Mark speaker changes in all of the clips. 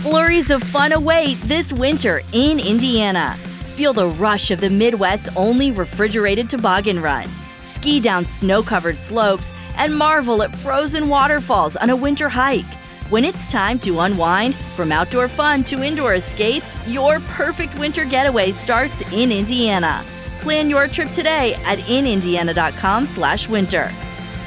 Speaker 1: Flurries of fun await this winter in Indiana. Feel the rush of the Midwest's only refrigerated toboggan run. Ski down snow-covered slopes and marvel at frozen waterfalls on a winter hike. When it's time to unwind, from outdoor fun to indoor escapes, your perfect winter getaway starts in Indiana. Plan your trip today at inindiana.com/winter.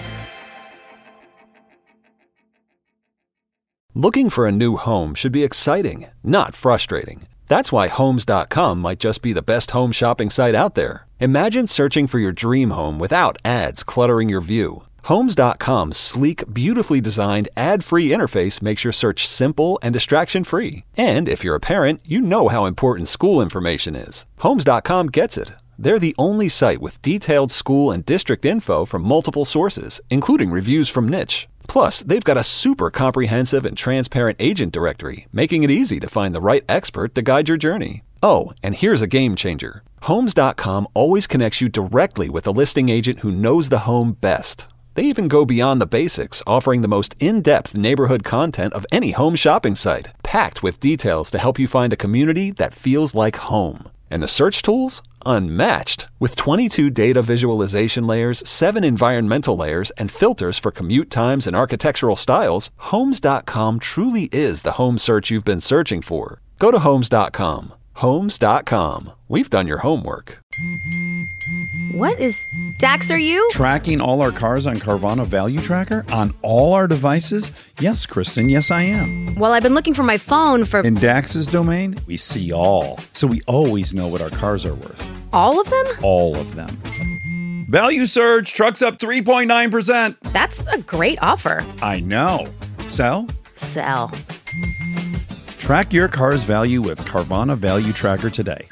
Speaker 2: Looking for a new home should be exciting, not frustrating. That's why Homes.com might just be the best home shopping site out there. Imagine searching for your dream home without ads cluttering your view. Homes.com's sleek, beautifully designed, ad-free interface makes your search simple and distraction-free. And if you're a parent, you know how important school information is. Homes.com gets it. They're the only site with detailed school and district info from multiple sources, including reviews from Niche. Plus, they've got a super comprehensive and transparent agent directory, making it easy to find the right expert to guide your journey. Oh, and here's a game changer. Homes.com always connects you directly with a listing agent who knows the home best. They even go beyond the basics, offering the most in-depth neighborhood content of any home shopping site, packed with details to help you find a community that feels like home. And the search tools? Unmatched. With 22 data visualization layers, 7 environmental layers, and filters for commute times and architectural styles, Homes.com truly is the home search you've been searching for. Go to Homes.com. Homes.com. We've done your homework.
Speaker 3: What is Dax, are you?
Speaker 4: Tracking all our cars on Carvana Value Tracker on all our devices? Yes, Kristen, yes I am.
Speaker 3: Well, I've been looking for my phone for...
Speaker 4: In Dax's domain, we see all. So we always know what our cars are worth.
Speaker 3: All of them?
Speaker 4: All of them. Value surge, trucks up 3.9%.
Speaker 3: That's a great offer.
Speaker 4: I know. Sell?
Speaker 3: Sell.
Speaker 4: Track your car's value with Carvana Value Tracker today.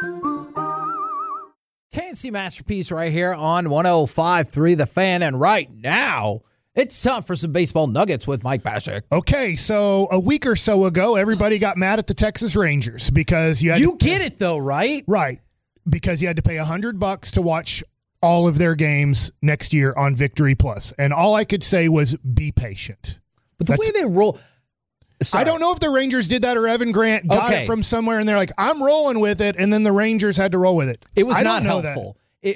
Speaker 5: K&C Masterpiece right here on 105.3 The Fan. And right now, it's time for some baseball nuggets with Mike Baschik.
Speaker 6: Okay, so a week or so ago, everybody got mad at the Texas Rangers because you had
Speaker 5: get it, though, right?
Speaker 6: Right, because you had to pay $100 to watch all of their games next year on Victory Plus. And all I could say was be patient.
Speaker 5: But the way they roll... Sorry.
Speaker 6: I don't know if the Rangers did that or Evan Grant got it from somewhere and they're like, I'm rolling with it, and then the Rangers had to roll with it.
Speaker 5: It was not helpful.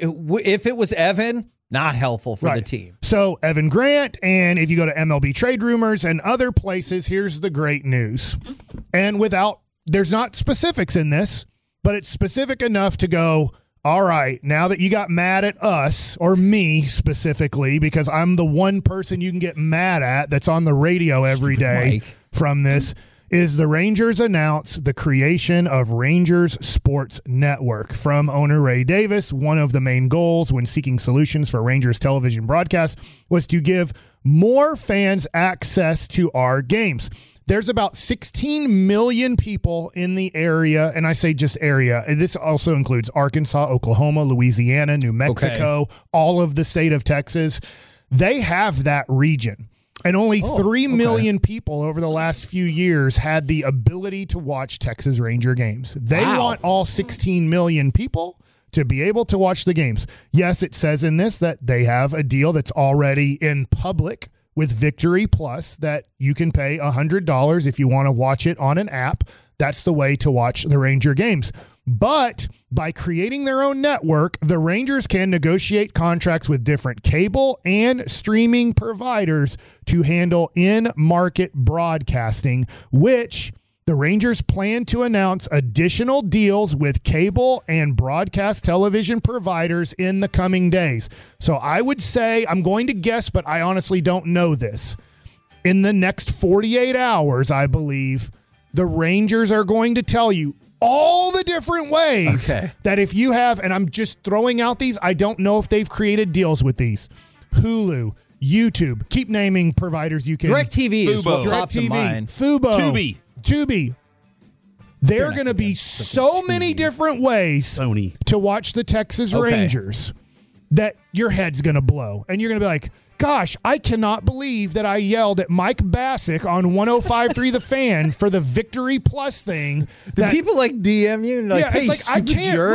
Speaker 5: If it was Evan, not helpful for the team.
Speaker 6: So Evan Grant, and if you go to MLB Trade Rumors and other places, here's the great news. And there's not specifics in this, but it's specific enough to go, all right, now that you got mad at us, or me specifically, because I'm the one person you can get mad at that's on the radio every day from this, is the Rangers announce the creation of Rangers Sports Network. From owner Ray Davis, one of the main goals when seeking solutions for Rangers television broadcast was to give more fans access to our games. There's about 16 million people in the area, and I say just area. This also includes Arkansas, Oklahoma, Louisiana, New Mexico, all of the state of Texas. They have that region. And only 3 million people over the last few years had the ability to watch Texas Ranger games. They want all 16 million people to be able to watch the games. Yes, it says in this that they have a deal that's already in public with Victory Plus that you can pay $100 if you want to watch it on an app. That's the way to watch the Ranger games. But by creating their own network, the Rangers can negotiate contracts with different cable and streaming providers to handle in-market broadcasting, which the Rangers plan to announce additional deals with cable and broadcast television providers in the coming days. So I would say, I'm going to guess, but I honestly don't know this. In the next 48 hours, I believe, the Rangers are going to tell you all the different ways that if you have, and I'm just throwing out these, I don't know if they've created deals with these. Hulu, YouTube, keep naming providers you can.
Speaker 5: DirecTV is what pops in mind.
Speaker 6: Fubo. Tubi. There are going to be so many different ways to watch the Texas Rangers that your head's going to blow. And you're going to be like, gosh, I cannot believe that I yelled at Mike Baschik on 105.3 The Fan for the Victory Plus thing.
Speaker 5: Do people like DM you? Like, hey,
Speaker 6: it's like, I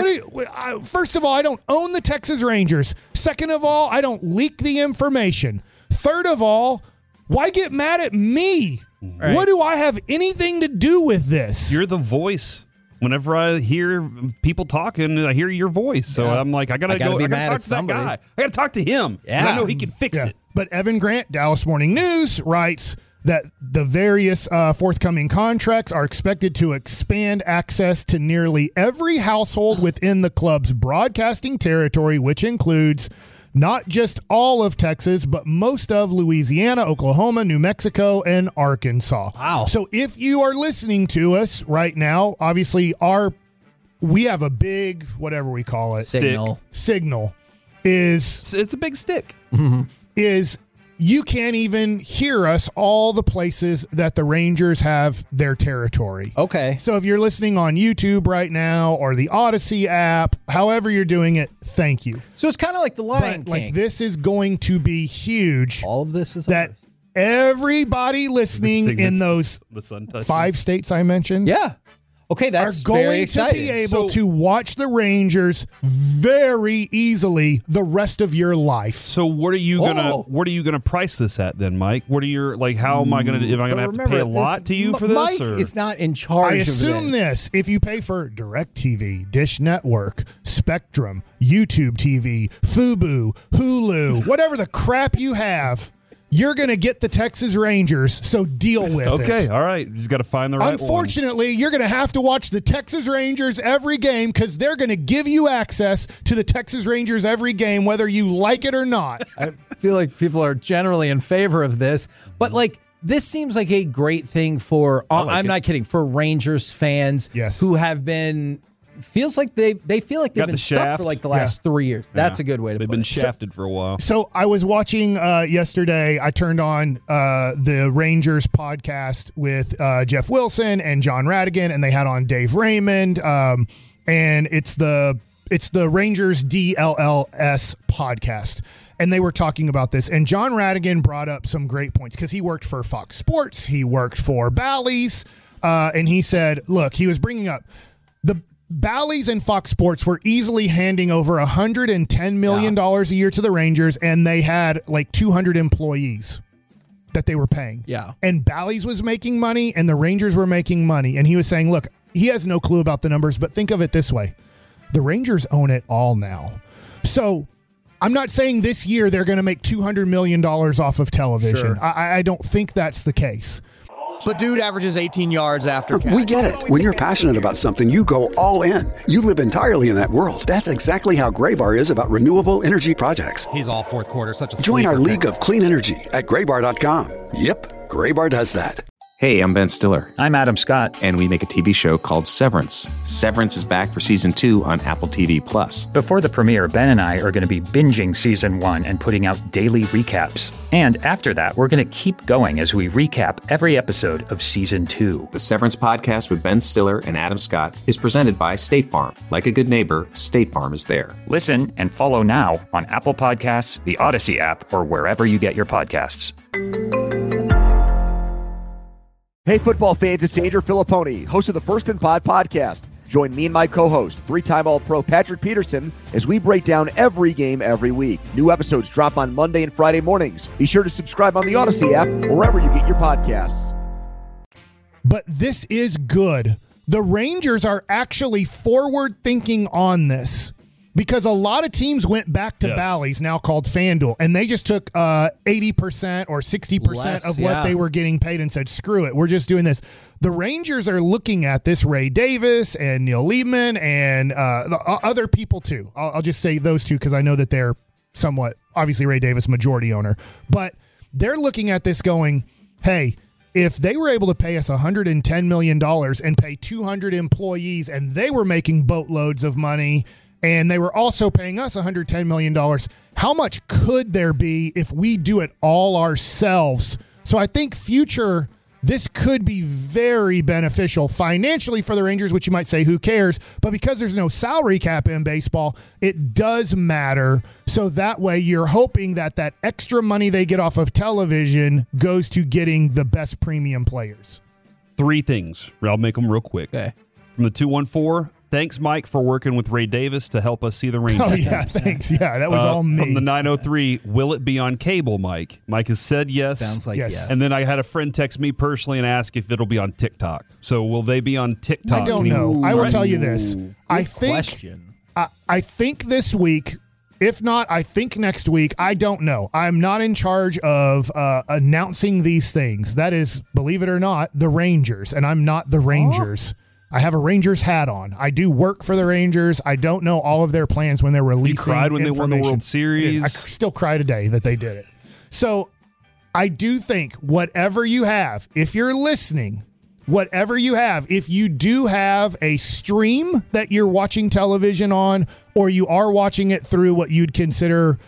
Speaker 6: can't. First of all, I don't own the Texas Rangers. Second of all, I don't leak the information. Third of all, why get mad at me
Speaker 5: Right.
Speaker 6: What do I have anything to do with this?
Speaker 7: You're the voice. Whenever I hear people talking, I hear your voice. So I'm like, I gotta
Speaker 5: be mad
Speaker 7: talk
Speaker 5: at
Speaker 7: to
Speaker 5: somebody.
Speaker 7: that guy. I gotta talk to him. 'Cause I know he can fix it.
Speaker 6: But Evan Grant, Dallas Morning News, writes that the various forthcoming contracts are expected to expand access to nearly every household within the club's broadcasting territory, which includes not just all of Texas, but most of Louisiana, Oklahoma, New Mexico, and Arkansas.
Speaker 5: Wow.
Speaker 6: So if you are listening to us right now, obviously we have a big, whatever we call it, signal is
Speaker 7: It's a big stick.
Speaker 6: is you can't even hear us all the places that the Rangers have their territory.
Speaker 5: Okay.
Speaker 6: So if you're listening on YouTube right now or the Odyssey app, however you're doing it, thank you.
Speaker 5: So it's kind of like the Lion
Speaker 6: But
Speaker 5: King.
Speaker 6: this is going to be huge.
Speaker 5: All of this is
Speaker 6: that
Speaker 5: ours.
Speaker 6: everybody listening
Speaker 7: Everything
Speaker 6: in
Speaker 7: that's-
Speaker 6: those
Speaker 7: the sun touches.
Speaker 6: 5 states I mentioned.
Speaker 5: Yeah. Okay, that's
Speaker 6: are
Speaker 5: very
Speaker 6: going to
Speaker 5: exciting.
Speaker 6: be able to watch the Rangers very easily the rest of your life.
Speaker 7: So what are you gonna price this at then, Mike? What are your how am I gonna have to pay a lot to you for this?
Speaker 5: Mike
Speaker 7: or?
Speaker 5: is not in charge.
Speaker 6: I assume this. If you pay for DirecTV, Dish Network, Spectrum, YouTube TV, Fubo, Hulu, whatever the crap you have, you're going to get the Texas Rangers, so deal with it.
Speaker 7: Okay, all right. You just got to find the right
Speaker 6: Unfortunately, you're going to have to watch the Texas Rangers every game because they're going to give you access to the Texas Rangers every game, whether you like it or not.
Speaker 5: I feel like people are generally in favor of this, but this seems like a great thing for, I'm not kidding, for Rangers fans who have been, feels like they feel like they've been stuck for the last 3 years. That's a good way to put it.
Speaker 7: They've been shafted for a while.
Speaker 6: So I was watching yesterday, I turned on the Rangers podcast with Jeff Wilson and John Radigan, and they had on Dave Raymond, and it's the Rangers DLLS podcast. And they were talking about this, and John Radigan brought up some great points because he worked for Fox Sports, he worked for Bally's, and he said, look, he was bringing up the Bally's and Fox Sports were easily handing over $110 million a year to the Rangers, and they had 200 employees that they were paying.
Speaker 5: Yeah.
Speaker 6: And Bally's was making money, and the Rangers were making money. And he was saying, look, he has no clue about the numbers, but think of it this way. The Rangers own it all now. So I'm not saying this year they're going to make $200 million off of television.
Speaker 5: Sure.
Speaker 6: I don't think that's the case.
Speaker 8: But dude averages 18 yards after catch.
Speaker 9: We get it. When you're passionate about something, you go all in. You live entirely in that world. That's exactly how Graybar is about renewable energy projects.
Speaker 8: He's all fourth quarter, such a
Speaker 9: Join our
Speaker 8: sleeper
Speaker 9: league of clean energy at graybar.com. Yep, Graybar does that.
Speaker 10: Hey, I'm Ben Stiller. I'm Adam Scott. And we make a TV show called Severance. Severance is back for season 2 on Apple TV+.
Speaker 11: Before the premiere, Ben and I are going to be binging season 1 and putting out daily recaps. And after that, we're going to keep going as we recap every episode of season 2.
Speaker 10: The Severance podcast with Ben Stiller and Adam Scott is presented by State Farm. Like a good neighbor, State Farm is there.
Speaker 11: Listen and follow now on Apple Podcasts, the Odyssey app, or wherever you get your podcasts.
Speaker 12: Hey, football fans, it's Andrew Filipponi, host of the First and Pod podcast. Join me and my co-host, 3-time All-Pro Patrick Peterson, as we break down every game every week. New episodes drop on Monday and Friday mornings. Be sure to subscribe on the Odyssey app or wherever you get your podcasts.
Speaker 6: But this is good. The Rangers are actually forward-thinking on this because a lot of teams went back to Bally's, now called FanDuel, and they just took 80% or 60% of what they were getting paid and said, screw it, we're just doing this. The Rangers are looking at this, Ray Davis and Neil Liebman and other people too. I'll just say those two because I know that they're somewhat, obviously Ray Davis, majority owner. But they're looking at this going, hey, if they were able to pay us $110 million and pay 200 employees and they were making boatloads of money and they were also paying us $110 million, how much could there be if we do it all ourselves? So I think this could be very beneficial financially for the Rangers, which you might say, who cares? But because there's no salary cap in baseball, it does matter. So that way you're hoping that extra money they get off of television goes to getting the best premium players.
Speaker 7: 3 things. I'll make them real quick.
Speaker 5: Okay.
Speaker 7: From the 214, Thanks, Mike, for working with Ray Davis to help us see the Rangers.
Speaker 6: Oh, yeah, thanks. Yeah, that was all me.
Speaker 7: From the 903, will it be on cable, Mike? Mike has said yes.
Speaker 5: Sounds like yes.
Speaker 7: And then I had a friend text me personally and ask if it'll be on TikTok. So will they be on TikTok?
Speaker 6: I don't know. I will tell you this. I think this week, if not, I think next week. I don't know. I'm not in charge of announcing these things. That is, believe it or not, the Rangers, and I'm not the Rangers. I have a Rangers hat on. I do work for the Rangers. I don't know all of their plans when they're releasing.
Speaker 7: You cried when they won the World Series.
Speaker 6: I still cry today that they did it. So I do think whatever you have, if you're listening, whatever you have, if you do have a stream that you're watching television on, or you are watching it through what you'd consider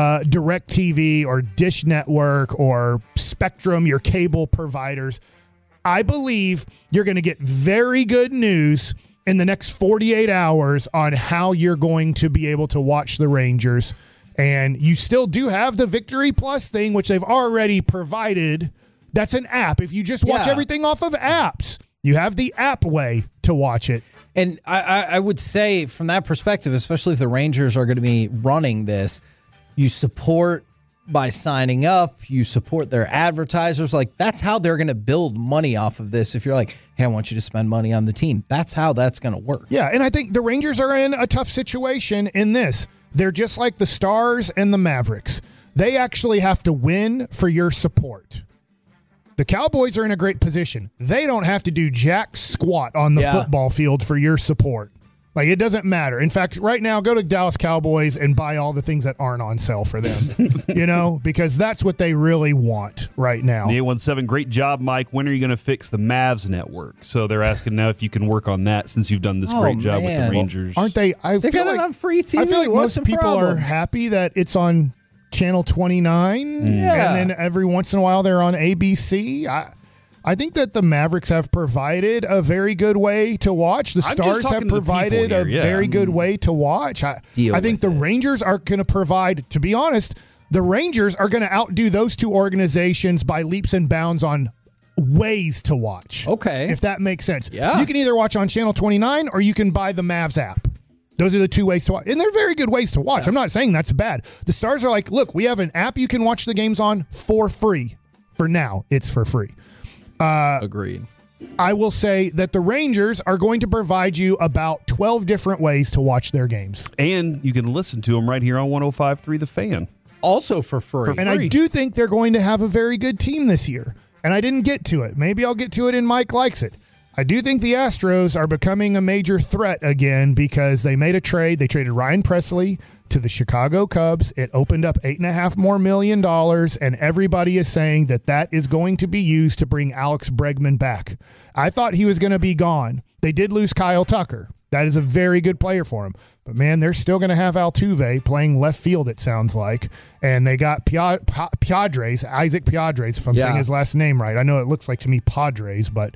Speaker 6: DirecTV or Dish Network or Spectrum, your cable providers, I believe you're going to get very good news in the next 48 hours on how you're going to be able to watch the Rangers. And you still do have the Victory Plus thing, which they've already provided. That's an app. If you just watch everything off of apps, you have the app way to watch it.
Speaker 5: And I would say from that perspective, especially if the Rangers are going to be running this, you support by signing up, you support their advertisers. Like, that's how they're going to build money off of this. If you're like, hey, I want you to spend money on the team, that's how that's going to work.
Speaker 6: Yeah, and I think the Rangers are in a tough situation in this. They're just like the Stars and the Mavericks. They actually have to win for your support. The Cowboys are in a great position. They don't have to do jack squat on the football field for your support. Like, it doesn't matter. In fact, right now, go to Dallas Cowboys and buy all the things that aren't on sale for them, because that's what they really want right now.
Speaker 7: The 817, great job, Mike. When are you going to fix the Mavs network? So they're asking now if you can work on that since you've done this great job with the Rangers.
Speaker 6: Well, aren't they?
Speaker 5: They got it on free TV.
Speaker 6: I feel like most people are happy that it's on Channel 29, and then every once in a while they're on ABC. I think that the Mavericks have provided a very good way to watch. The Stars have provided a very good way to watch. I think the Rangers are going to provide, to be honest, the Rangers are going to outdo those two organizations by leaps and bounds on ways to watch.
Speaker 5: Okay.
Speaker 6: If that makes sense.
Speaker 5: Yeah.
Speaker 6: You can either watch on Channel 29 or you can buy the Mavs app. Those are the two ways to watch. And they're very good ways to watch. I'm not saying that's bad. The Stars are like, look, we have an app you can watch the games on for free. For now, it's for free.
Speaker 5: Agreed.
Speaker 6: I will say that the Rangers are going to provide you about 12 different ways to watch their games.
Speaker 7: And you can listen to them right here on 105.3 The Fan.
Speaker 5: Also for free.
Speaker 6: And I do think they're going to have a very good team this year. And I didn't get to it. Maybe I'll get to it and Mike likes it. I do think the Astros are becoming a major threat again because they made a trade. They traded Ryan Presley to the Chicago Cubs. It opened up $8.5 million more, and everybody is saying that that is going to be used to bring Alex Bregman back. I thought he was going to be gone. They did lose Kyle Tucker. That is a very good player for him. But, man, they're still going to have Altuve playing left field, it sounds like. And they got Padres, Isaac Padres, if I'm saying his last name right. I know it looks like to me Padres, but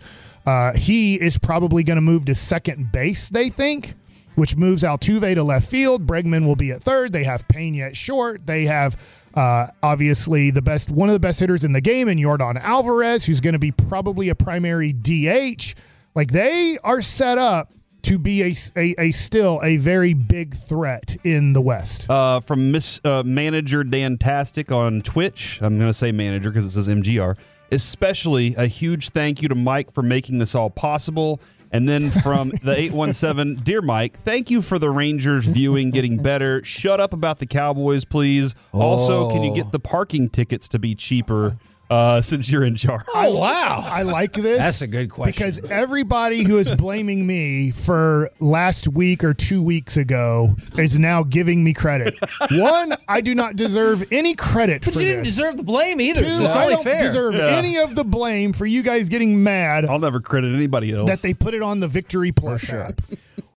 Speaker 6: he is probably going to move to second base, they think, which moves Altuve to left field. Bregman will be at third. They have Pena at short. They have obviously one of the best hitters in the game in Yordan Alvarez, who's going to be probably a primary DH. Like, they are set up to be still a very big threat in the West.
Speaker 7: From Miss Manager Dantastic on Twitch, I'm going to say manager because it says MGR, especially a huge thank you to Mike for making this all possible. And then from the 817, Dear Mike, thank you for the Rangers viewing getting better. Shut up about the Cowboys, please. Also, can you get the parking tickets to be cheaper? Since you're in charge.
Speaker 5: Oh, wow.
Speaker 6: I like this.
Speaker 5: That's a good question.
Speaker 6: Because everybody who is blaming me for last week or 2 weeks ago is now giving me credit. One, I do not deserve any credit for this.
Speaker 5: But you didn't deserve the blame either.
Speaker 6: Two,
Speaker 5: so it's
Speaker 6: I
Speaker 5: only
Speaker 6: don't
Speaker 5: fair.
Speaker 6: deserve any of the blame for you guys getting mad.
Speaker 7: I'll never credit anybody else.
Speaker 6: That they put it on the Victory Plus app.